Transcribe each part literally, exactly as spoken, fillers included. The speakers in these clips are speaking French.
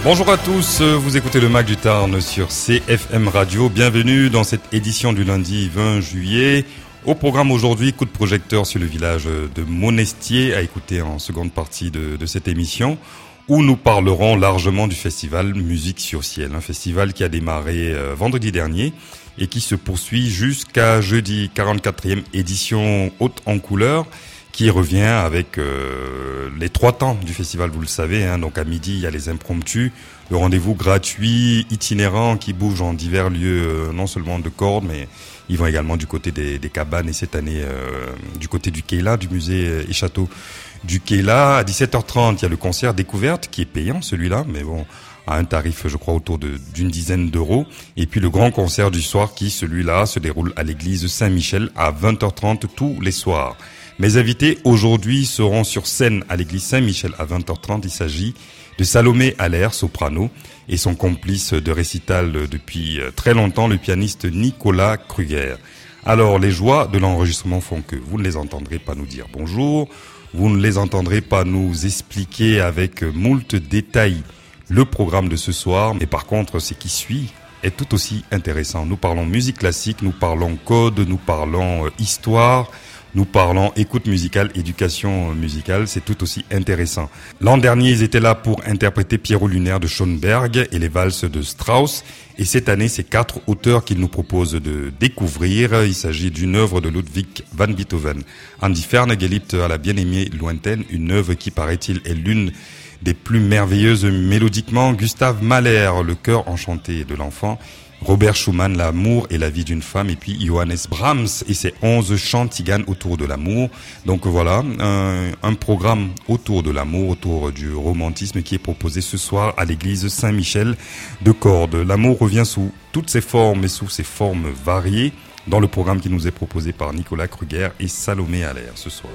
Bonjour à tous, vous écoutez le Mac du Tarn sur C F M Radio. Bienvenue dans cette édition du lundi vingt juillet. Au programme aujourd'hui, coup de projecteur sur le village de Monestier, à écouter en seconde partie de, de cette émission, où nous parlerons largement du festival Musique sur Ciel, un festival qui a démarré euh, vendredi dernier et qui se poursuit jusqu'à jeudi, quarante-quatrième édition haute en couleur, qui revient avec euh, les trois temps du festival, vous le savez. Hein, donc à midi, il y a les impromptus, le rendez-vous gratuit, itinérant, qui bouge en divers lieux, euh, non seulement de cordes, mais ils vont également du côté des, des cabanes et cette année euh, du côté du Kéla, du musée et château du Kéla. À dix-sept heures trente, il y a le concert découverte qui est payant celui-là, mais bon, à un tarif, je crois, autour de, d'une dizaine d'euros. Et puis le grand concert du soir qui, celui-là, se déroule à l'église Saint-Michel à vingt heures trente tous les soirs. Mes invités aujourd'hui seront sur scène à l'église Saint-Michel à vingt heures trente. Il s'agit de Salomé Allaire, soprano, et son complice de récital depuis très longtemps, le pianiste Nicolas Kruger. Alors, les joies de l'enregistrement font que vous ne les entendrez pas nous dire bonjour, vous ne les entendrez pas nous expliquer avec moult détails le programme de ce soir, mais par contre, ce qui suit est tout aussi intéressant. Nous parlons musique classique, nous parlons code, nous parlons histoire, nous parlons écoute musicale, éducation musicale, c'est tout aussi intéressant. L'an dernier, ils étaient là pour interpréter Pierrot Lunaire de Schoenberg et les valses de Strauss. Et cette année, c'est quatre auteurs qu'ils nous proposent de découvrir. Il s'agit d'une œuvre de Ludwig van Beethoven. Andy Ferne-Geliebte à la bien-aimée lointaine, une œuvre qui, paraît-il, est l'une des plus merveilleuses mélodiquement. Gustave Mahler, le cœur enchanté de l'enfant. Robert Schumann, l'amour et la vie d'une femme, et puis Johannes Brahms et ses onze chants tziganes autour de l'amour. Donc voilà, un, un programme autour de l'amour, autour du romantisme qui est proposé ce soir à l'église Saint-Michel de Cordes. L'amour revient sous toutes ses formes et sous ses formes variées dans le programme qui nous est proposé par Nicolas Kruger et Salomé Allaire ce soir.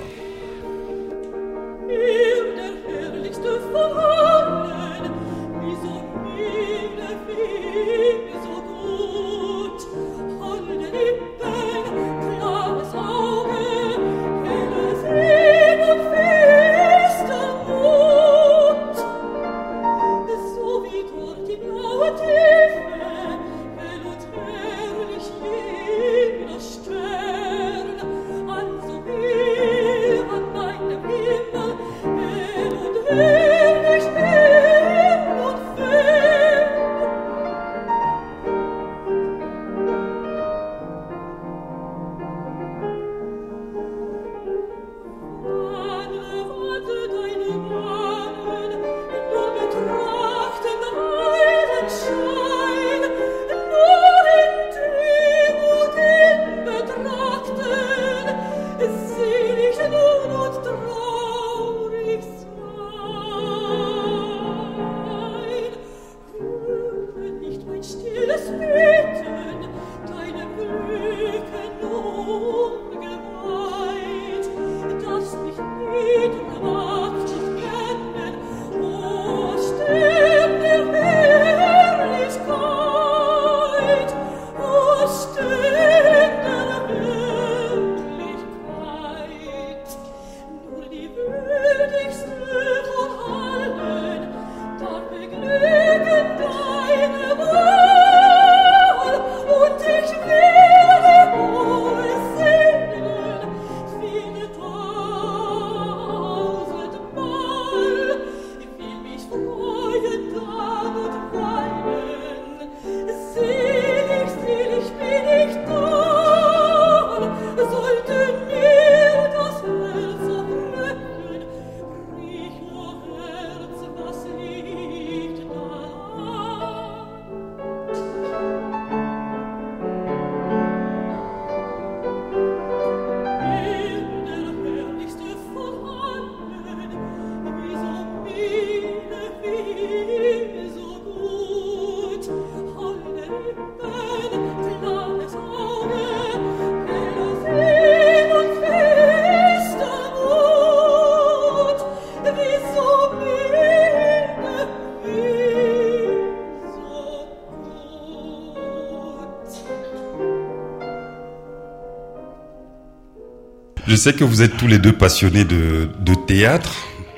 Je sais que vous êtes tous les deux passionnés de, de théâtre.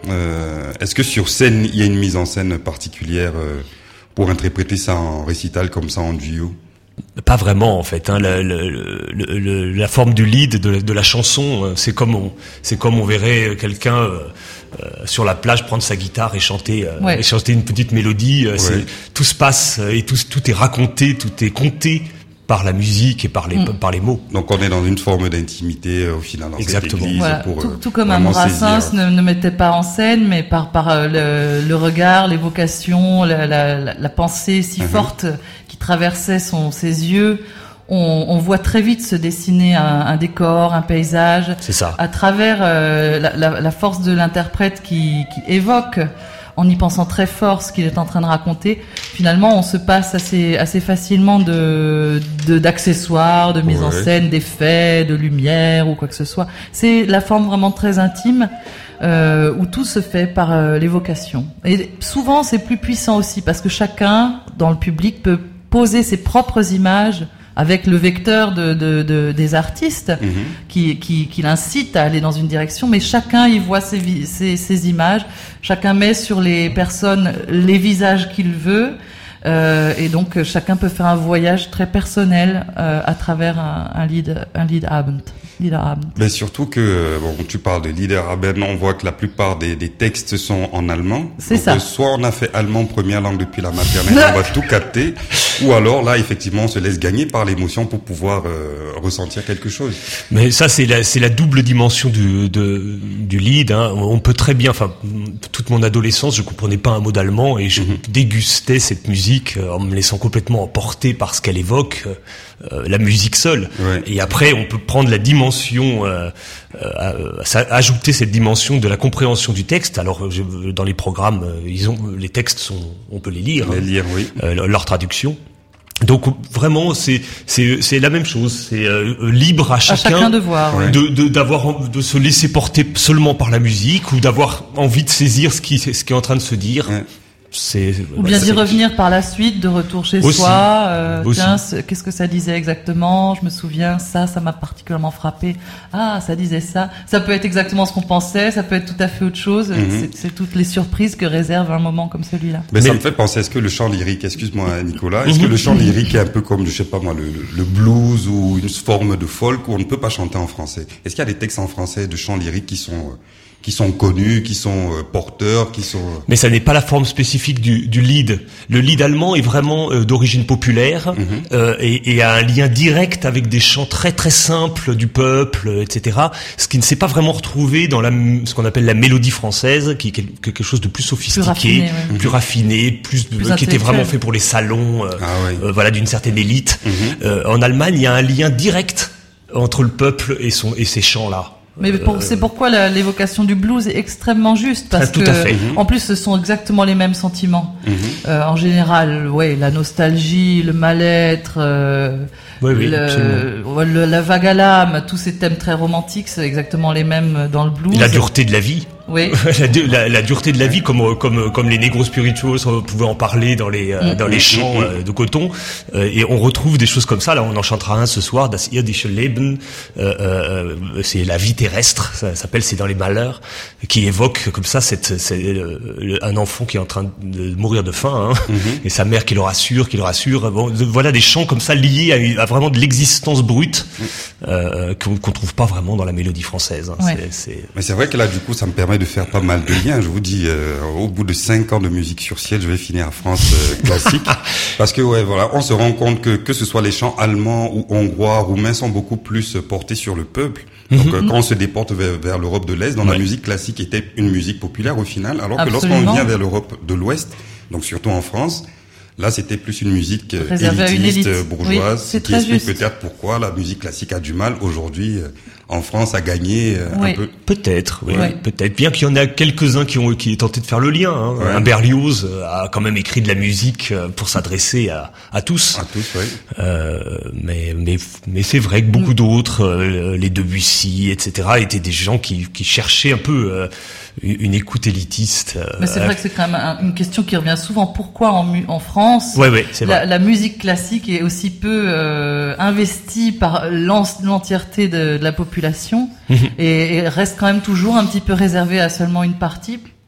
Euh, est-ce que sur scène, il y a une mise en scène particulière euh, pour interpréter ça en récital comme ça en duo? Pas vraiment en fait. Hein. La, la, la, la, la forme du lead de, de la chanson, c'est comme on, c'est comme on verrait quelqu'un euh, euh, sur la plage prendre sa guitare et chanter, euh, ouais. et chanter une petite mélodie. Ouais. C'est, tout se passe et tout, tout est raconté, tout est compté par la musique et par les mm. par les mots. Donc on est dans une forme d'intimité euh, au final dans Exactement. cette église. Voilà. Pour, tout, tout comme un Brassens ne, ne mettait pas en scène, mais par par euh, le, le regard, l'évocation, la, la, la pensée si uh-huh. forte qui traversait son ses yeux. On, on voit très vite se dessiner un, un décor, un paysage. C'est ça. À travers euh, la, la, la force de l'interprète qui, qui évoque, en y pensant très fort ce qu'il est en train de raconter, finalement on se passe assez assez facilement de, de d'accessoires, de mise ouais. en scène, d'effets, de lumière ou quoi que ce soit. C'est la forme vraiment très intime euh, où tout se fait par euh, l'évocation. Et souvent c'est plus puissant aussi parce que chacun dans le public peut poser ses propres images avec le vecteur de, de, de des artistes mmh. qui, qui, qui l'incite à aller dans une direction, mais chacun y voit ses, ses, ses images, chacun met sur les personnes les visages qu'il veut, euh, et donc chacun peut faire un voyage très personnel euh, à travers un, un lead, un Liederabend. Liederabend. Mais surtout que, bon, tu parles de Liederabend, on voit que la plupart des, des textes sont en allemand. C'est donc, ça. Euh, soit on a fait allemand première langue depuis la maternelle, on va tout capter, ou alors là, effectivement, on se laisse gagner par l'émotion pour pouvoir euh, ressentir quelque chose. Mais ça, c'est la, c'est la double dimension du, de, du lead. Hein. On peut très bien, enfin, toute mon adolescence, je comprenais pas un mot d'allemand et je mm-hmm. dégustais cette musique en me laissant complètement emporter par ce qu'elle évoque, euh, la musique seule. Ouais. Et après, on peut prendre la dimension, euh, euh, ajouter cette dimension de la compréhension du texte. Alors, je, dans les programmes, ils ont les textes sont, on peut les lire, les hein, lire, oui, euh, leur traduction. Donc vraiment c'est c'est c'est la même chose, c'est euh, libre à chacun, à chacun de voir, ouais. de, de d'avoir de se laisser porter seulement par la musique ou d'avoir envie de saisir ce qui ce qui est en train de se dire. Ouais. C'est, ou bien d'y revenir par la suite, de retour chez aussi, soi. Euh, aussi. Tiens, qu'est-ce que ça disait exactement? Je me souviens, ça, ça m'a particulièrement frappé. Ah, ça disait ça. Ça peut être exactement ce qu'on pensait, ça peut être tout à fait autre chose. Mm-hmm. C'est, c'est toutes les surprises que réserve un moment comme celui-là. Mais, Mais ça me fait penser, est-ce que le chant lyrique, excuse-moi Nicolas, est-ce mm-hmm. que le chant lyrique est un peu comme, je sais pas moi, le, le blues ou une forme de folk où on ne peut pas chanter en français? Est-ce qu'il y a des textes en français de chant lyrique qui sont qui sont connus, qui sont euh, porteurs, qui sont... Mais ça n'est pas la forme spécifique du, du lead. Le lead allemand est vraiment euh, d'origine populaire mm-hmm. euh, et, et a un lien direct avec des chants très très simples du peuple, et cetera. Ce qui ne s'est pas vraiment retrouvé dans la, ce qu'on appelle la mélodie française, qui est quelque chose de plus sophistiqué, plus raffiné, ouais. plus, raffiné, plus, de, plus qui était vraiment fait pour les salons, euh, ah, oui. euh, voilà, d'une certaine élite. Mm-hmm. Euh, en Allemagne, il y a un lien direct entre le peuple et son et ces chants-là. Mais pour, c'est pourquoi la, l'évocation du blues est extrêmement juste parce tout que, à fait. en plus, ce sont exactement les mêmes sentiments. Mm-hmm. Euh, en général, ouais, la nostalgie, le mal-être, euh, oui, oui, le, le, la vague à l'âme, tous ces thèmes très romantiques, c'est exactement les mêmes dans le blues. La dureté de la vie. Oui. la, la, la dureté de la vie, comme comme comme les Negro Spirituals pouvaient en parler dans les euh, dans les chants euh, de coton, euh, et on retrouve des choses comme ça. Là, on en chantera un ce soir. Das irdische Leben, euh, euh, c'est la vie terrestre. Ça s'appelle, c'est dans les malheurs, qui évoque comme ça cette, c'est euh, un enfant qui est en train de mourir de faim, hein, mm-hmm. et sa mère qui le rassure, qui le rassure. Bon, voilà des chants comme ça liés à, à vraiment de l'existence brute euh, qu'on, qu'on trouve pas vraiment dans la mélodie française. Hein. Ouais. C'est, c'est... Mais c'est vrai que là, du coup, ça me permet de faire pas mal de liens. Je vous dis, euh, au bout de cinq ans de musique sur ciel, je vais finir à France euh, classique, parce que ouais, voilà, on se rend compte que que ce soit les chants allemands ou hongrois, roumains, sont beaucoup plus portés sur le peuple. Donc mm-hmm. euh, quand on se déporte vers, vers l'Europe de l'Est, dans ouais. la musique classique était une musique populaire au final, alors Absolument. que lorsqu'on vient vers l'Europe de l'Ouest, donc surtout en France, là c'était plus une musique Réservée élitiste, élite. bourgeoise, oui, qui explique juste. peut-être pourquoi la musique classique a du mal aujourd'hui euh, en France à gagner euh, oui. un peu. Peut-être, oui, oui. peut-être. Bien qu'il y en a quelques-uns qui ont qui ont tenté de faire le lien. Hein. Ouais. Un Berlioz a quand même écrit de la musique pour s'adresser à à tous. À tous, oui. Euh, mais mais mais c'est vrai que beaucoup d'autres, euh, les Debussy, et cetera, étaient des gens qui qui cherchaient un peu euh, une écoute élitiste. Euh, mais c'est vrai que c'est quand même un, une question qui revient souvent. Pourquoi en mu- en France, ouais, ouais, c'est la, vrai. la musique classique est aussi peu euh, investie par l'entièreté de, de la population et, et reste quand même toujours un petit peu réservée à seulement une partie.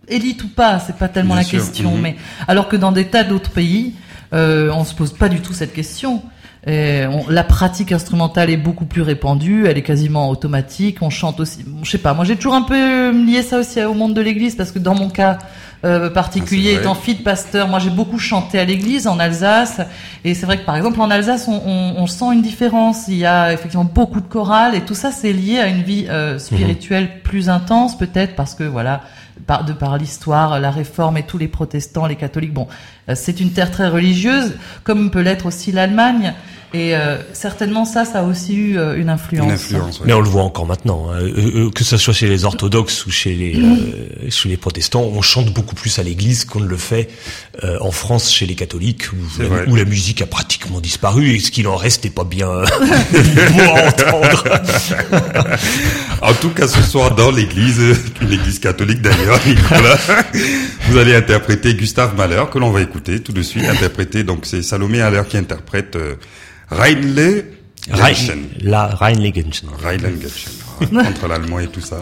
élite ou pas, c'est pas tellement Bien la sûr. question. Mmh. Mais alors que dans des tas d'autres pays, euh, on se pose pas du tout cette question. Et on, la pratique instrumentale est beaucoup plus répandue, elle est quasiment automatique. On chante aussi. Je sais pas. Moi, j'ai toujours un peu lié ça aussi au monde de l'église parce que dans mon cas euh, particulier, ah, étant fille de pasteur, moi j'ai beaucoup chanté à l'église en Alsace. Et c'est vrai que par exemple en Alsace, on, on, on sent une différence. Il y a effectivement beaucoup de chorales et tout ça, c'est lié à une vie euh, spirituelle mmh. plus intense, peut-être parce que voilà. Par, de par l'histoire, la réforme et tous les protestants, les catholiques. Bon, euh, c'est une terre très religieuse, comme peut l'être aussi l'Allemagne. Et euh, certainement ça, ça a aussi eu euh, une influence. Une influence, ouais. Mais on le voit encore maintenant, hein. euh, euh, que ce soit chez les orthodoxes ou chez les euh, chez les protestants, on chante beaucoup plus à l'église qu'on ne le fait euh, en France chez les catholiques, où, la, où la musique a pratiquement disparu et ce qu'il en reste n'est pas bien euh, beau à entendre. En tout cas, ce soir dans l'église, l'église catholique d'ailleurs, Nicolas, vous allez interpréter Gustave Mahler, que l'on va écouter tout de suite. Interpréter, donc c'est Salomé Mahler qui interprète euh, Reinle Genschen. La Reinle Genschen. Reinle Genschen. Entre l'allemand et tout ça.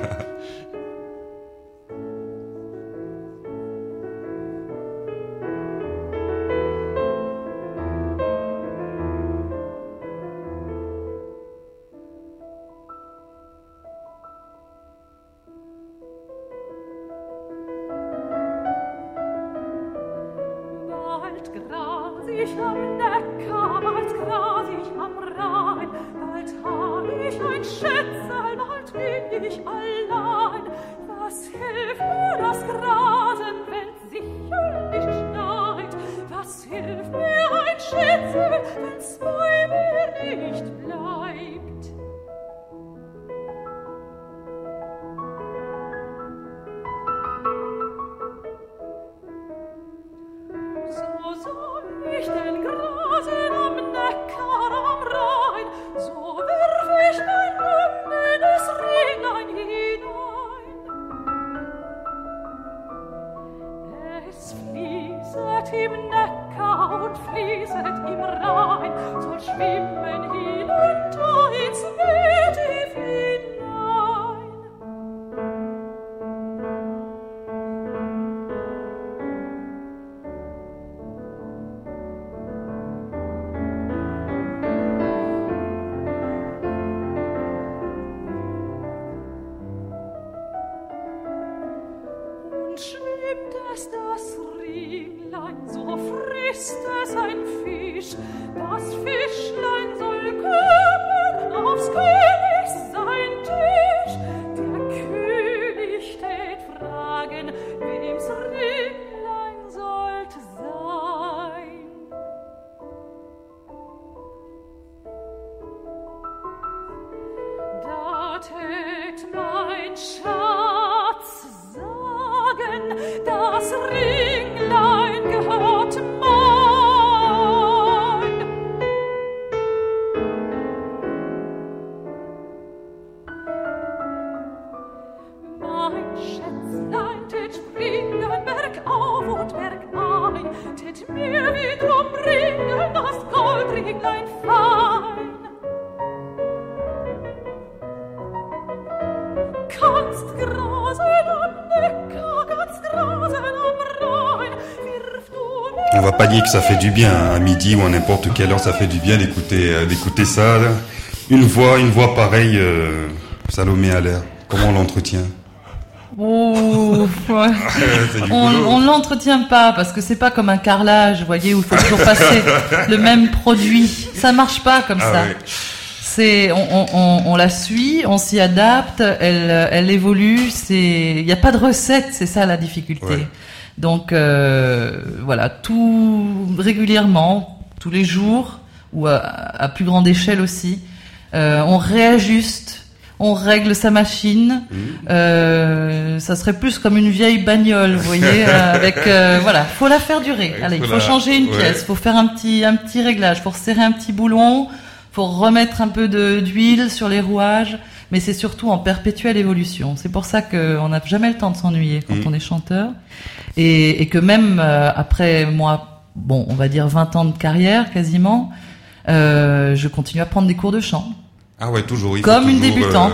On va pas dire que ça fait du bien, hein, à midi ou à n'importe quelle heure, ça fait du bien d'écouter, euh, d'écouter ça. Là. Une voix, une voix pareille, euh, Salomé Mahler. Comment on l'entretient? Oh, ouais. on, on l'entretient pas parce que c'est pas comme un carrelage, vous voyez, où il faut toujours passer le même produit. Ça marche pas comme ah, ça. Ouais. C'est, on, on, on la suit, on s'y adapte, elle, elle évolue. C'est, il n'y a pas de recette, c'est ça la difficulté. Ouais. Donc euh, voilà, tout régulièrement, tous les jours ou à, à plus grande échelle aussi, euh, on réajuste, on règle sa machine. Mmh. Euh, ça serait plus comme une vieille bagnole, vous voyez, euh, avec euh, voilà, faut la faire durer. Ouais, Allez, il faut la... changer une ouais. pièce, faut faire un petit un petit réglage, faut resserrer un petit boulon, faut remettre un peu de d'huile sur les rouages. Mais c'est surtout en perpétuelle évolution. C'est pour ça qu'on n'a jamais le temps de s'ennuyer quand mmh. on est chanteur. Et, et que même euh, après moi, bon, on va dire vingt ans de carrière quasiment, euh, je continue à prendre des cours de chant. Ah ouais, toujours. Il Comme faut une toujours, débutante. Euh,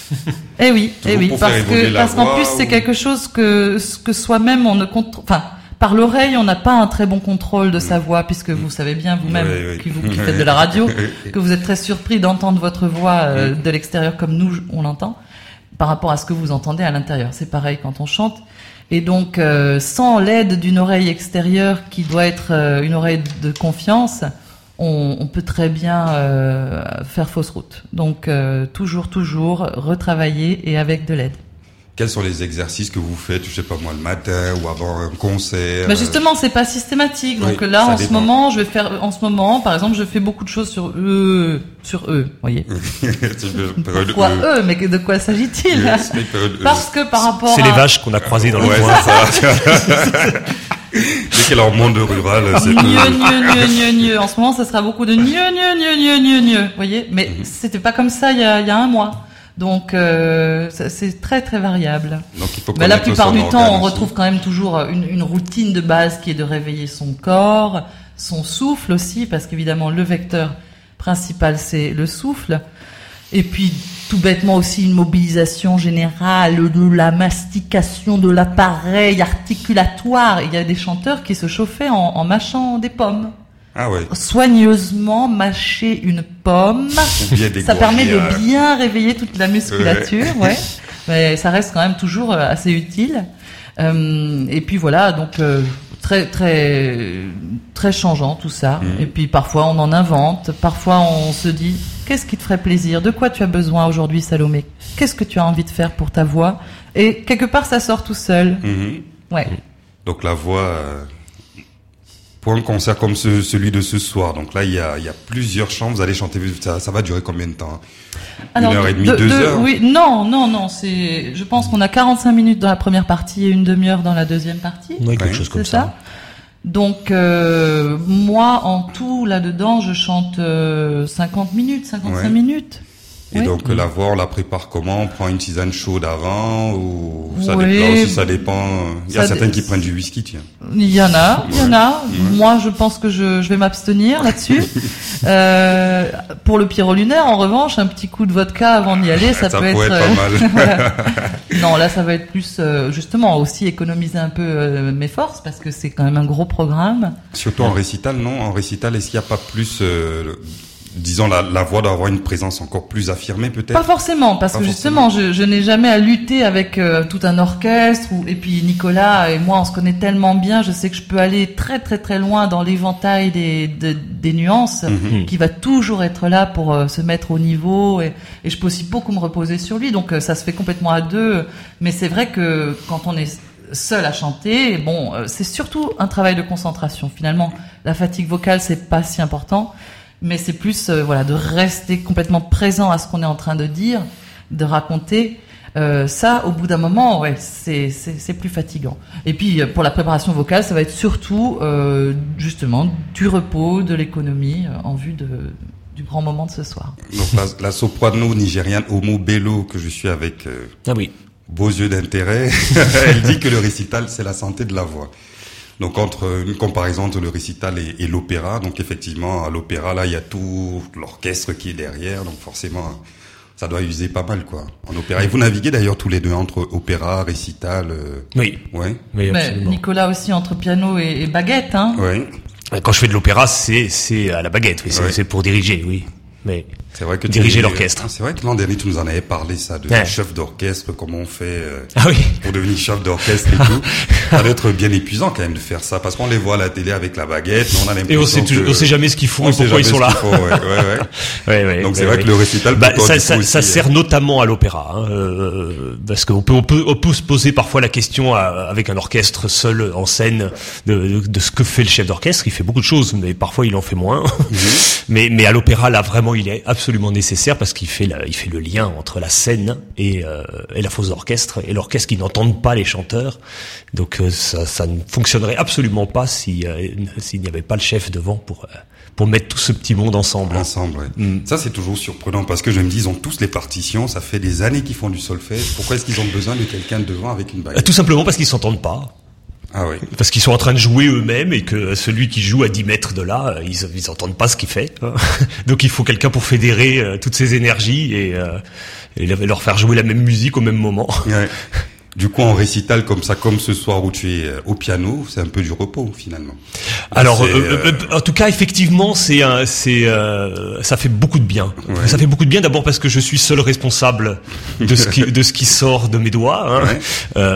Eh oui, eh oui, pour parce faire évoluer que la parce qu'en voix plus ou- c'est quelque chose que que soi-même on ne contrôle. Enfin, par l'oreille, on n'a pas un très bon contrôle de sa voix, puisque vous savez bien vous-même, Oui, oui. qui vous qui faites de la radio, que vous êtes très surpris d'entendre votre voix euh, de l'extérieur comme nous on l'entend, par rapport à ce que vous entendez à l'intérieur. C'est pareil quand on chante. Et donc, euh, sans l'aide d'une oreille extérieure qui doit être euh, une oreille de confiance, on, on peut très bien euh, faire fausse route. Donc, euh, toujours, toujours retravailler et avec de l'aide. Quels sont les exercices que vous faites, je sais pas moi, le matin ou avant un concert? Bah justement, c'est pas systématique. Donc Oui, là, ça en ce dépend. moment, je vais faire, en ce moment, par exemple, je fais beaucoup de choses sur eux, sur eux, vous voyez. Pourquoi eux? Mais de quoi s'agit-il? Parce que par rapport C'est à... les vaches qu'on a croisées dans le Ouais, coin. c'est ça. Dès qu'elle est en monde rural, c'est Mieux, mieux, mieux, mieux, mieux. En ce moment, ça sera beaucoup de mieux, mieux, mieux, mieux, mieux, mieux. Vous voyez? Mais c'était pas comme ça il y a, il y a un mois. Donc, euh, ça- c'est très, très variable. Donc il faut Mais la connaître plupart son du organe temps, on aussi. retrouve quand même toujours une, une routine de base qui est de réveiller son corps, son souffle aussi, parce qu'évidemment, le vecteur principal, c'est le souffle. Et puis, tout bêtement aussi, une mobilisation générale de la mastication de l'appareil articulatoire. Il y a des chanteurs qui se chauffaient en, en mâchant des pommes. Ah ouais. Soigneusement mâcher une pomme, Ou bien des ça permet de gourrières. bien réveiller toute la musculature, ouais. Mais ça reste quand même toujours euh, assez utile. Euh, et puis voilà, donc euh, très très très changeant tout ça. Mhm. Et puis parfois on en invente, parfois on se dit qu'est-ce qui te ferait plaisir, de quoi tu as besoin aujourd'hui, Salomé, qu'est-ce que tu as envie de faire pour ta voix, et quelque part ça sort tout seul. Mhm. Ouais. Donc la voix, euh, pour un concert comme ce- celui de ce soir, donc là il y a, il y a plusieurs chants, vous allez chanter, ça, ça va durer combien de temps? Une heure et demie, de- deux de- heures? Oui, non, non, non. C'est, je pense qu'on a quarante-cinq minutes dans la première partie et une demi-heure dans la deuxième partie. Ouais, quelque Ouais. chose comme C'est ça. ça. Donc euh, moi, en tout là-dedans, je chante euh, cinquante minutes, cinquante-cinq Ouais. minutes. Et Oui. donc la voix, on la prépare comment? On prend une tisane chaude avant ou ça Oui. dépend aussi, ça dépend. Il y a Ça certains dé- qui prennent du whisky, tiens. Il y en a, il y en a. Ouais. Moi, je pense que je, je vais m'abstenir là-dessus. euh, pour le pyro lunaire, en revanche, un petit coup de vodka avant d'y aller, ça, Ça peut pourrait être. être pas mal. Voilà. Non, là, ça va être plus euh, justement aussi économiser un peu euh, mes forces parce que c'est quand même un gros programme. Surtout en récital, non? En récital, est-ce qu'il n'y a pas plus, euh, le- disons, la, la voix doit avoir une présence encore plus affirmée, peut-être? Pas forcément, parce Pas que forcément. justement, je, je n'ai jamais à lutter avec euh, tout un orchestre. Ou, et puis Nicolas et moi, on se connaît tellement bien. Je sais que je peux aller très très très loin dans l'éventail des, de- des nuances, Mhm. qui va toujours être là pour euh, se mettre au niveau. Et, et je peux aussi beaucoup me reposer sur lui. Donc euh, ça se fait complètement à deux. Mais c'est vrai que quand on est seul à chanter, bon, euh, c'est surtout un travail de concentration. Finalement, la fatigue vocale, c'est pas si important. Mais c'est plus euh, voilà de rester complètement présent à ce qu'on est en train de dire, de raconter. Euh, ça, au bout d'un moment, ouais, c'est c'est c'est plus fatigant. Et puis euh, pour la préparation vocale, ça va être surtout euh, justement du repos, de l'économie euh, en vue de du grand moment de ce soir. Donc la, la soprano nigériane Omo Bello, que je suis avec euh, Ah oui. beaux yeux d'intérêt, elle dit que le récital, c'est la santé de la voix. Donc entre une comparaison entre le récital et, et l'opéra, donc effectivement à l'opéra là il y a tout l'orchestre qui est derrière, donc forcément ça doit user pas mal quoi. En opéra, et vous naviguez d'ailleurs tous les deux entre opéra, récital, euh, Oui. ouais, Oui, Mais absolument. Nicolas aussi entre piano et, et baguette, hein. ouais. Quand je fais de l'opéra, c'est c'est à la baguette. Oui, c'est Ouais. c'est pour diriger, oui. Mais C'est vrai que tu Diriger es- l'orchestre. Ah, c'est vrai que l'an dernier tu nous en avais parlé ça, de Ouais. chef d'orchestre, comment on fait euh, ah oui. pour devenir chef d'orchestre et tout. Ça doit être bien épuisant quand même de faire ça, parce qu'on les voit à la télé avec la baguette, mais on a l'impression Et on sait, que toujours- on sait jamais ce qu'ils font on et sait pourquoi ils jamais sont ce là. qu'il faut, ouais, ouais, ouais. Ouais, ouais, Donc c'est ouais, vrai ouais. que le récital, Bah, pour toi, ça, du ça, coup, ça aussi, sert euh, notamment à l'opéra, hein, euh, parce qu'on peut, on peut, on peut se poser parfois la question à- avec un orchestre seul en scène de, de, de ce que fait le chef d'orchestre. Il fait beaucoup de choses, mais parfois il en fait moins. mais, mais à l'opéra, là, vraiment, il est absolument nécessaire parce qu'il fait, la, il fait le lien entre la scène et, euh, et la fosse d'orchestre et l'orchestre qui n'entendent pas les chanteurs. Donc euh, ça, ça ne fonctionnerait absolument pas si euh, s'il n'y avait pas le chef devant pour euh, pour mettre tout ce petit monde ensemble. ensemble, ouais. Mm. Ça, c'est toujours surprenant parce que je me dis, ils ont tous les partitions, ça fait des années qu'ils font du solfège. Pourquoi est-ce qu'ils ont besoin de quelqu'un devant avec une Euh, baguette? Tout simplement parce qu'ils s'entendent pas. Ah oui. Parce qu'ils sont en train de jouer eux-mêmes et que celui qui joue à dix mètres de là, ils, ils entendent pas ce qu'il fait. Donc il faut quelqu'un pour fédérer euh, toutes ces énergies et, euh, et leur faire jouer la même musique au même moment. Ouais. Du coup, en récital comme ça, comme ce soir où tu es au piano, c'est un peu du repos finalement. Là, Alors, euh, euh, euh, en tout cas, effectivement, c'est, un, c'est, euh, ça fait beaucoup de bien. Ouais. Ça fait beaucoup de bien d'abord parce que je suis seul responsable de ce qui, de ce qui sort de mes doigts. Hein. Ouais.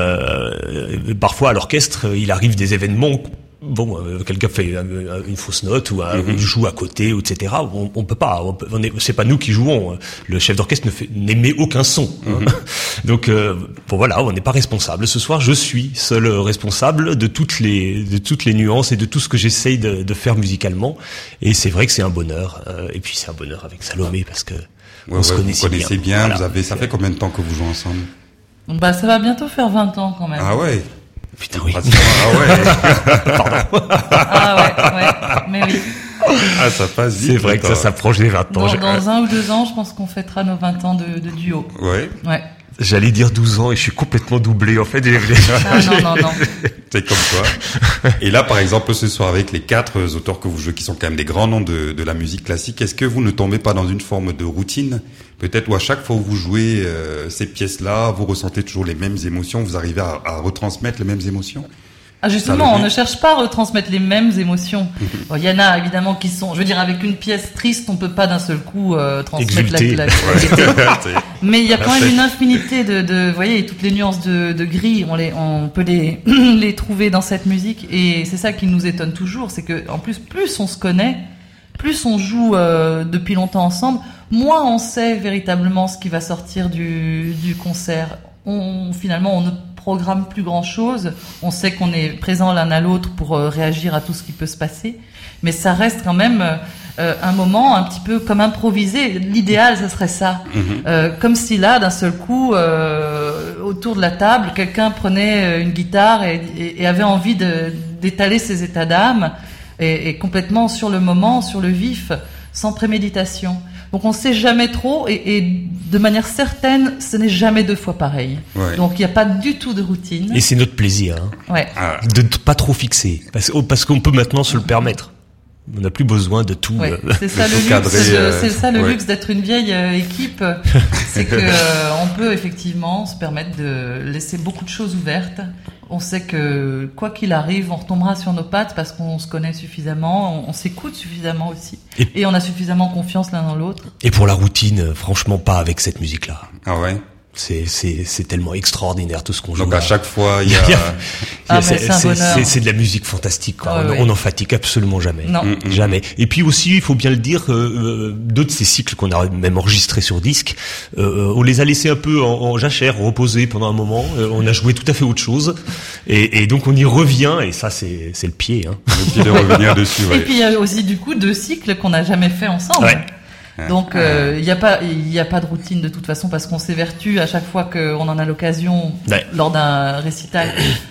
Euh, parfois, à l'orchestre, il arrive des événements. Bon, euh, quelqu'un fait euh, une fausse note ou, euh, Mm-hmm. ou joue à côté, ou et cetera. On, on peut pas. On peut, on est, c'est pas nous qui jouons. Le chef d'orchestre ne fait, n'émet aucun son. Mm-hmm. Hein. Donc, euh, bon voilà, on n'est pas responsable. Ce soir, je suis seul responsable de toutes les, de toutes les nuances et de tout ce que j'essaye de, de faire musicalement. Et c'est vrai que c'est un bonheur. Euh, et puis c'est un bonheur avec Salomé parce que ouais, on ouais, se connaît vous si connaissez bien. Voilà. Vous avez, ça fait combien de temps que vous jouez ensemble? Bah, ça va bientôt faire vingt ans quand même. Ah ouais. Putain, oui. Ah ouais. Ah ouais, ouais, mais oui. Ah, ça passe vite. C'est vrai que ça s'approche des vingt ans. Dans, J'ai- dans un ou deux ans, je pense qu'on fêtera nos vingt ans de, de duo. Ouais. Ouais. J'allais dire douze ans et je suis complètement doublé. En fait, j'ai- Ah non, non, non. C'est comme toi. Et là, par exemple, ce soir, avec les quatre auteurs que vous jouez, qui sont quand même des grands noms de, de la musique classique, est-ce que vous ne tombez pas dans une forme de routine? Peut-être où à chaque fois où vous jouez euh, ces pièces-là, vous ressentez toujours les mêmes émotions, vous arrivez à, à retransmettre les mêmes émotions? Ah justement, Ça le on dit. ne cherche pas à retransmettre les mêmes émotions. Bon, il y en a évidemment qui sont, je veux dire, avec une pièce triste, on peut pas d'un seul coup euh, transmettre la, Exulter. la, la- C'est- Mais il y a quand Merci. même une infinité de, de, vous voyez, toutes les nuances de, de gris, on les, on peut les, les trouver dans cette musique, et c'est ça qui nous étonne toujours, c'est que en plus, plus on se connaît, plus on joue euh, depuis longtemps ensemble, moins on sait véritablement ce qui va sortir du, du concert. On, finalement, on ne programme plus grand chose. On sait qu'on est présent l'un à l'autre pour euh, réagir à tout ce qui peut se passer, mais ça reste quand même euh, un moment un petit peu comme improvisé. L'idéal, ce serait ça, Mhm. euh, comme si là, d'un seul coup, euh, autour de la table, quelqu'un prenait une guitare et, et, et avait envie de, d'étaler ses états d'âme, et, et complètement sur le moment, sur le vif, sans préméditation. Donc on sait jamais trop, et, et de manière certaine, ce n'est jamais deux fois pareil. Ouais. Donc il n'y a pas du tout de routine. Et c'est notre plaisir, hein, Ouais. Ah, de ne pas trop fixer, parce, oh, parce qu'on peut maintenant se le permettre. On n'a plus besoin de tout. Ouais, euh, c'est ça de le tout luxe. cadrer, de- euh, c'est ça le ouais. luxe d'être une vieille euh, équipe. C'est que euh, on peut effectivement se permettre de laisser beaucoup de choses ouvertes. On sait que quoi qu'il arrive, on retombera sur nos pattes parce qu'on se connaît suffisamment, on, on s'écoute suffisamment aussi, Et- et on a suffisamment confiance l'un dans l'autre. Et pour la routine, euh, franchement, pas avec cette musique-là. ah ouais. C'est, c'est, c'est tellement extraordinaire tout ce qu'on joue. Donc là. à chaque fois, il y a. Il y a- Ah, mais c'est, c'est un c'est- bonheur. c'est- c'est de la musique fantastique. Quoi. Ah, on, oui. on en fatigue absolument jamais. Non. Mm, mm. Jamais. Et puis aussi, il faut bien le dire, euh, euh, deux de ces cycles qu'on a même enregistrés sur disque, euh, on les a laissés un peu en, en jachère, reposer pendant un moment. Euh, on a joué tout à fait autre chose, et, et donc on y revient. Et ça, c'est, c'est le pied. Hein. Et puis de revenir dessus, ouais. Et puis il y a aussi du coup deux cycles qu'on n'a jamais fait ensemble. Ouais. Donc euh, il n'y a pas il y a pas de routine de toute façon parce qu'on s'évertue à chaque fois qu'on en a l'occasion Ouais. lors d'un récital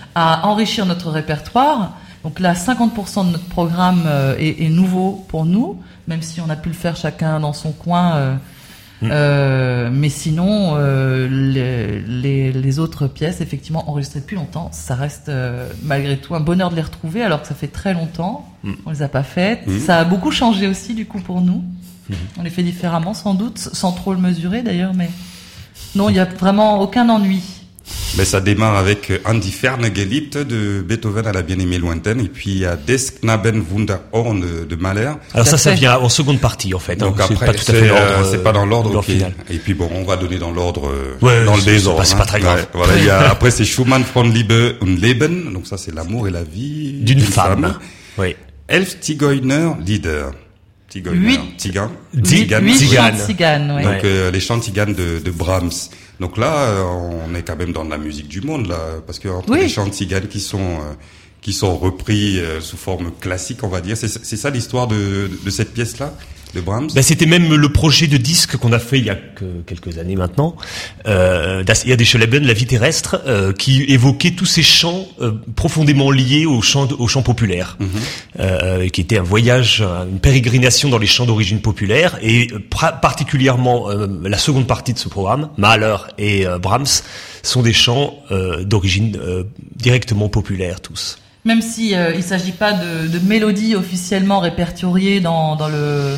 à enrichir notre répertoire. Donc là cinquante pour cent de notre programme euh, est, est nouveau pour nous, même si on a pu le faire chacun dans son coin. Euh, Mm. euh, mais sinon euh, les, les, les autres pièces effectivement enregistrées depuis longtemps, ça reste euh, malgré tout un bonheur de les retrouver alors que ça fait très longtemps. Mm. On les a pas faites. Mm. Ça a beaucoup changé aussi du coup pour nous. On les fait différemment sans doute, sans trop le mesurer d'ailleurs, mais non, il n'y a vraiment aucun ennui. Mais ça démarre avec Andy Ferngeliebt de Beethoven à la bien-aimée lointaine, et puis il y a Des Knaben Wunderhorn de, de Mahler. Alors Tout à ça, ça fait. vient en seconde partie en fait. Donc hein. après, c'est pas tout à c'est, fait l'ordre. euh, c'est pas dans l'ordre, l'ordre ok. final. Et puis bon, on va donner dans l'ordre, euh, Ouais, dans le c'est- désordre. c'est pas- c'est pas très grave. Ouais, voilà, il y a, après c'est Schumann von Liebe und Leben, donc ça c'est l'amour et la vie D'une femme. Oui. Elf Zigeuner Lieder. Zigeuner. Huit. Tzigane. Huit- Tzigane. Huit Tzigane. chants de Tzigane, ouais. Donc Ouais. euh, les chants de Tzigane de, de Brahms. Donc là, euh, on est quand même dans de la musique du monde là, parce que entre Oui. les chants de Tzigane qui sont euh, qui sont repris euh, sous forme classique, on va dire, c'est c'est ça l'histoire de de cette pièce là. de Brahms. Ben, c'était même le projet de disque qu'on a fait il y a que quelques années maintenant. Euh, Das irdische Leben, la vie terrestre, euh, qui évoquait tous ces chants euh, profondément liés aux chants, aux chants populaires, mm-hmm. euh, qui était un voyage, une pérégrination dans les chants d'origine populaire, et pra- particulièrement euh, la seconde partie de ce programme, Mahler et euh, Brahms, sont des chants euh, d'origine euh, directement populaire tous. Même si euh, il s'agit pas de, de mélodies officiellement répertoriées dans, dans le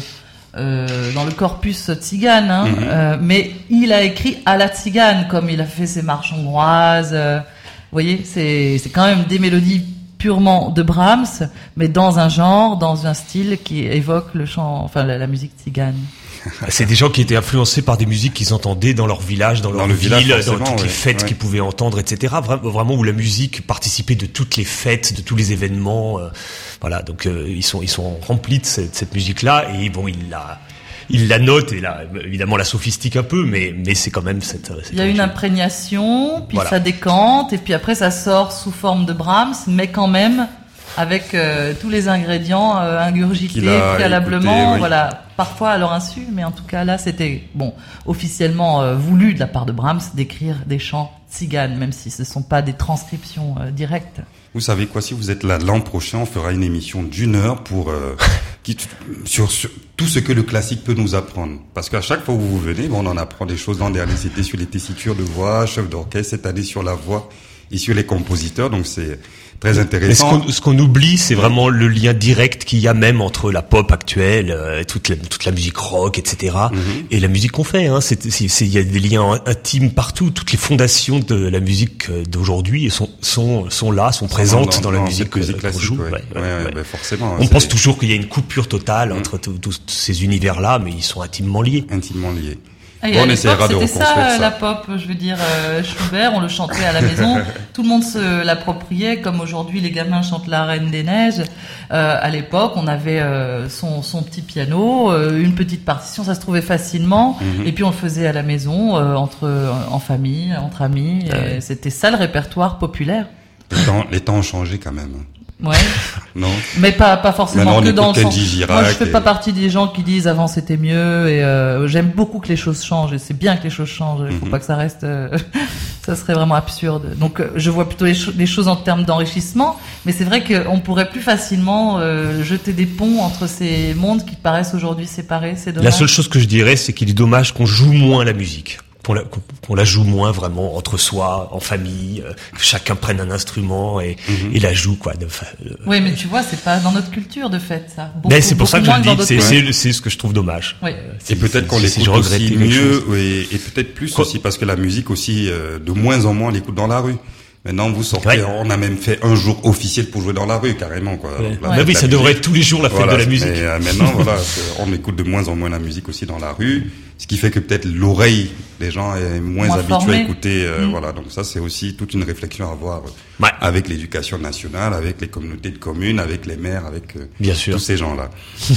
euh, dans le corpus tzigane, hein, mm-hmm. euh, mais il a écrit à la tzigane, comme il a fait ses marches hongroises. Euh, vous voyez, c'est c'est quand même des mélodies purement de Brahms, mais dans un genre, dans un style qui évoque le chant, enfin la, la musique tzigane. C'est des gens qui étaient influencés par des musiques qu'ils entendaient dans leur village, dans leur dans ville, village, dans toutes ouais, les fêtes ouais. qu'ils pouvaient entendre, et cetera. Vraiment où la musique participait de toutes les fêtes, de tous les événements. Euh, voilà, donc euh, ils sont ils sont remplis de cette, cette musique-là, et bon, il la il la note et là évidemment la sophistique un peu, mais mais c'est quand même cette. cette il y a une imprégnation, puis voilà. Ça décante, et puis après ça sort sous forme de Brahms, mais quand même avec euh, tous les ingrédients euh, ingurgités préalablement, écouté, oui. Voilà, parfois à leur insu, mais en tout cas là c'était bon officiellement euh, voulu de la part de Brahms d'écrire des chants tziganes, même si ce sont pas des transcriptions euh, directes. Vous savez quoi, si vous êtes là l'an prochain, on fera une émission d'une heure pour euh, qui, sur, sur tout ce que le classique peut nous apprendre. Parce qu'à chaque fois où vous venez, bon, on en apprend des choses. L'an dernier, c'était sur les tessitures de voix, chef d'orchestre. Cette année, sur la voix et sur les compositeurs. Donc c'est très intéressant. Mais ce qu'on, ce qu'on oublie, c'est vraiment le lien direct qu'il y a même entre la pop actuelle, euh, toute la, toute la musique rock, et cetera, mm-hmm. et la musique qu'on fait. Hein. C'est, c'est, c'est, il y a des liens intimes partout. Toutes les fondations de la musique d'aujourd'hui sont, sont, sont là, sont présentes dans, dans, dans la musique, musique qu'on classique, joue. Ouais. Ouais, ouais, ouais, ouais. Bah forcément. On c'est... pense toujours qu'il y a une coupure totale entre mm. tous ces univers-là, mais ils sont intimement liés. Intimement liés. Et bon, on essaiera de reconstruire ça. C'était ça, la pop, je veux dire, euh, Schubert, on le chantait à la maison, tout le monde se l'appropriait, comme aujourd'hui les gamins chantent la Reine des Neiges. Euh, à l'époque, on avait euh, son, son petit piano, euh, une petite partition, ça se trouvait facilement, mm-hmm. et puis on le faisait à la maison, euh, entre en famille, entre amis, et ouais. C'était ça le répertoire populaire. Les temps, les temps ont changé quand même. Ouais. Non. Mais pas pas forcément Maintenant, que dans le sens. Girac Moi, je fais et... pas partie des gens qui disent avant c'était mieux, et euh, j'aime beaucoup que les choses changent, et c'est bien que les choses changent. Il faut mm-hmm. pas que ça reste, euh, ça serait vraiment absurde. Donc euh, je vois plutôt les, cho- les choses en termes d'enrichissement, mais c'est vrai qu'on pourrait plus facilement euh, jeter des ponts entre ces mondes qui paraissent aujourd'hui séparés. C'est dommage. La seule chose que je dirais, c'est qu'il est dommage qu'on joue moins la musique. Qu'on la, qu'on la joue moins vraiment entre soi, en famille, euh, que chacun prenne un instrument et, mm-hmm. et la joue, quoi. De, euh... Oui, mais tu vois, c'est pas dans notre culture de fait, ça. Beaucoup, mais c'est pour ça que je le dis, c'est, c'est, c'est ce que je trouve dommage. Oui. Et peut-être qu'on l'écoute aussi mieux, et, et peut-être plus Quoi? aussi, parce que la musique aussi, euh, de moins en moins, on l'écoute dans la rue. Maintenant, vous sortez, ouais. on a même fait un jour officiel pour jouer dans la rue, carrément, quoi. Ouais. Donc, là, ouais. Oui, ça musique, devrait être tous les jours la fête voilà, de la musique. Mais euh, maintenant, voilà, on écoute de moins en moins la musique aussi dans la rue, ce qui fait que peut-être l'oreille des gens est moins, moins habituée formée. à écouter. Euh, mmh. Voilà, donc ça, c'est aussi toute une réflexion à avoir euh, ouais. avec l'éducation nationale, avec les communautés de communes, avec les maires, avec euh, Bien sûr. tous ces gens-là.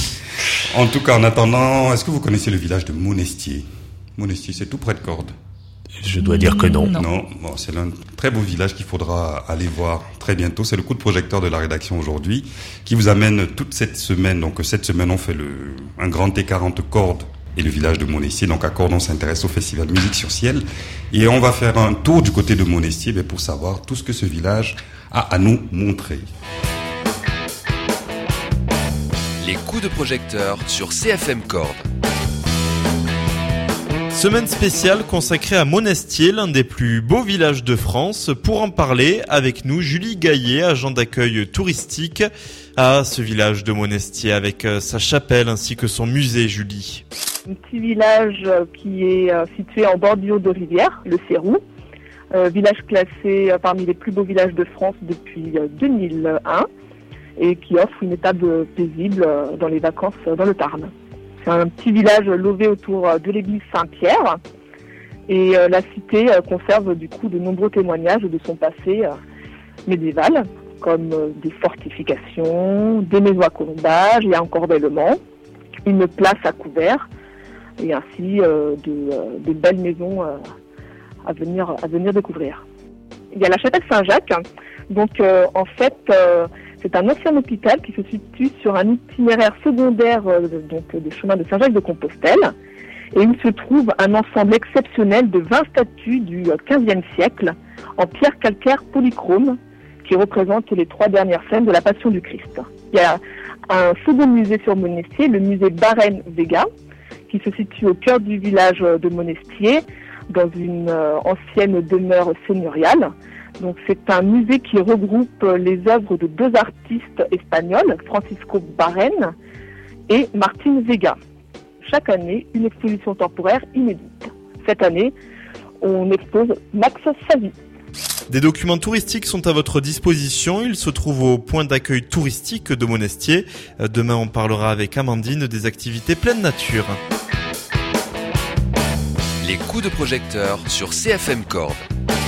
En tout cas, en attendant, est-ce que vous connaissez le village de Monestier? Monestier, c'est tout près de Cordes. Je dois dire que non. Non, non. Bon, c'est un très beau village qu'il faudra aller voir très bientôt. C'est le coup de projecteur de la rédaction aujourd'hui qui vous amène toute cette semaine. Donc cette semaine, on fait le un grand écart entre Cordes et le village de Monestier. Donc à Cordes, on s'intéresse au festival Musique sur Ciel et on va faire un tour du côté de Monestier ben, pour savoir tout ce que ce village a à nous montrer. Les coups de projecteur sur C F M Cordes. Semaine spéciale consacrée à Monestier, l'un des plus beaux villages de France. Pour en parler, avec nous, Julie Gaillet, agent d'accueil touristique à ce village de Monestier, avec sa chapelle ainsi que son musée. Julie. Un petit village qui est situé en bordure de rivière, le Cérou. Euh, village classé parmi les plus beaux villages de France depuis deux mille un et qui offre une étape paisible dans les vacances dans le Tarn. C'est un petit village lové autour de l'église Saint-Pierre et euh, la cité euh, conserve du coup de nombreux témoignages de son passé euh, médiéval, comme euh, des fortifications, des maisons à colombage et à encorbellement, une place à couvert et ainsi euh, de, euh, de belles maisons euh, à venir à venir découvrir. Il y a la chapelle Saint-Jacques, donc euh, en fait euh, c'est un ancien hôpital qui se situe sur un itinéraire secondaire euh, donc des chemins de Saint-Jacques-de-Compostelle, et où se trouve un ensemble exceptionnel de vingt statues du quinzième siècle en pierre calcaire polychrome qui représentent les trois dernières scènes de la Passion du Christ. Il y a un second musée sur Monestier, le musée Barrenne-Vega, qui se situe au cœur du village de Monestier, dans une euh, ancienne demeure seigneuriale. Donc c'est un musée qui regroupe les œuvres de deux artistes espagnols, Francisco Barrenne et Martín Vega. Chaque année, une exposition temporaire inédite. Cette année, on expose Max Savy. Des documents touristiques sont à votre disposition. Ils se trouvent au point d'accueil touristique de Monestier. Demain, on parlera avec Amandine des activités pleine nature. Les coups de projecteur sur C F M Cordes.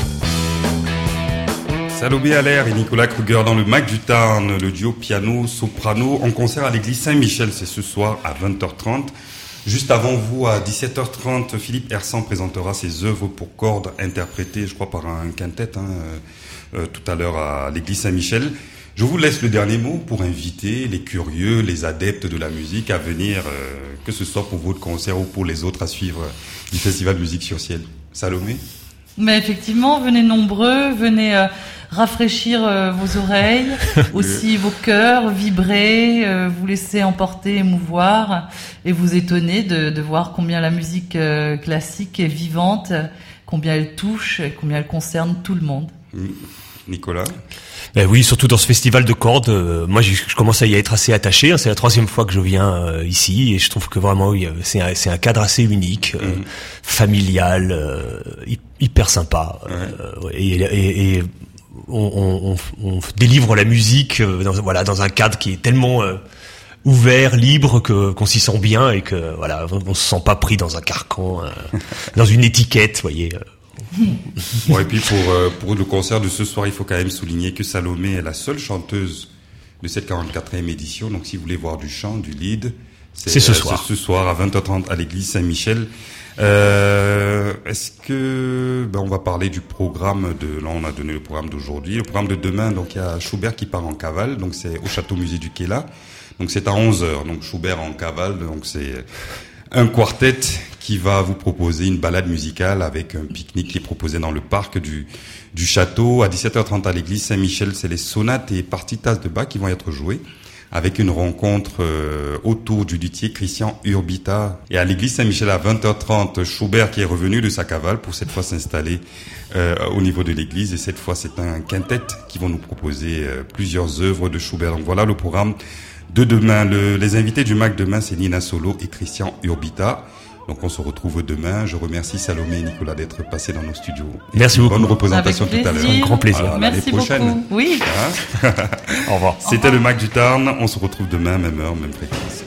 Salomé Allaire et Nicolas Kruger dans le Mac du Tarn, le duo piano-soprano en concert à l'église Saint-Michel, c'est ce soir à vingt heures trente. Juste avant vous, à dix-sept heures trente, Philippe Hersan présentera ses œuvres pour cordes interprétées, je crois, par un quintet, hein, euh, tout à l'heure à l'église Saint-Michel. Je vous laisse le dernier mot pour inviter les curieux, les adeptes de la musique à venir, euh, que ce soit pour votre concert ou pour les autres à suivre euh, du Festival Musique sur Ciel. Salomé ? Mais effectivement, venez nombreux, venez euh, rafraîchir euh, vos oreilles, aussi vos cœurs, vibrer, euh, vous laisser emporter, émouvoir et vous étonner de, de voir combien la musique euh, classique est vivante, combien elle touche et combien elle concerne tout le monde. Nicolas ? Ben oui, surtout dans ce festival de cordes, euh, moi je, je commence à y être assez attaché. Hein, c'est la troisième fois que je viens euh, ici et je trouve que vraiment oui, c'est un, c'est un cadre assez unique, euh, mmh. familial, euh, hyper sympa. Ouais. Euh, et, et, et on, on, on délivre la musique euh, dans, voilà, dans un cadre qui est tellement euh, ouvert, libre, que qu'on s'y sent bien et que voilà, on se sent pas pris dans un carcan, euh, dans une étiquette, voyez. Euh. Bon, et puis pour, euh, pour le concert de ce soir, il faut quand même souligner que Salomé est la seule chanteuse de cette quarante-quatrième édition. Donc si vous voulez voir du chant, du lead, c'est, c'est ce euh, soir. C'est ce soir à vingt heures trente à l'église Saint-Michel. Euh, est-ce que ben on va parler du programme de là on a donné le programme d'aujourd'hui, le programme de demain. Donc il y a Schubert qui part en cavale, donc c'est au Château Musée du Quai là. Donc c'est à onze heures. Donc Schubert en cavale, donc c'est un quartet qui va vous proposer une balade musicale avec un pique-nique qui est proposé dans le parc du, du château. À dix-sept heures trente à l'église Saint-Michel, c'est les sonates et partitas de Bach qui vont être jouées avec une rencontre euh, autour du luthier Christian Urbita. Et à l'église Saint-Michel à vingt heures trente, Schubert qui est revenu de sa cavale pour cette fois s'installer euh, au niveau de l'église. Et cette fois, c'est un quintet qui vont nous proposer euh, plusieurs œuvres de Schubert. Donc voilà le programme de demain. Le, les invités du M A C demain, c'est Nina Solo et Christian Urbita. Donc on se retrouve demain. Je remercie Salomé et Nicolas d'être passés dans nos studios. Merci beaucoup. Bonne représentation tout à l'heure. Un grand plaisir. Voilà, Merci l'année prochaine. beaucoup. Oui. Hein Au revoir. C'était le M A C du Tarn. On se retrouve demain, même heure, même fréquence.